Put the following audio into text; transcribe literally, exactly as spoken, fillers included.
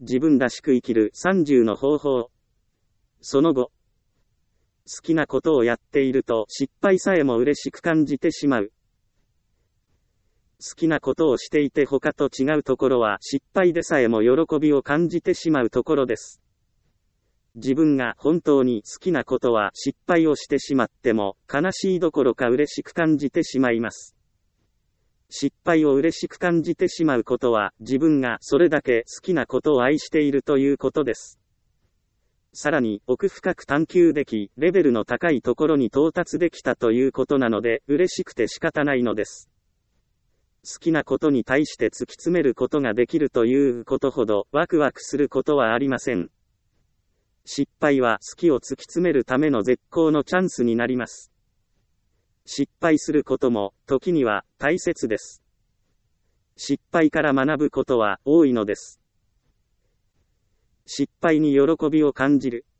自分らしく生きるさんじゅうの方法。その後、好きなことをやっていると失敗さえも嬉しく感じてしまう。好きなことをしていて他と違うところは失敗でさえも喜びを感じてしまうところです。自分が本当に好きなことは失敗をしてしまっても悲しいどころか嬉しく感じてしまいます。失敗を嬉しく感じてしまうことは自分がそれだけ好きなことを愛しているということです。さらに奥深く探求でき、レベルの高いところに到達できたということなので嬉しくて仕方ないのです。好きなことに対して突き詰めることができるということほどワクワクすることはありません。失敗は好きを突き詰めるための絶好のチャンスになります。失敗することも時には大切です。失敗から学ぶことは多いのです。失敗に喜びを感じる。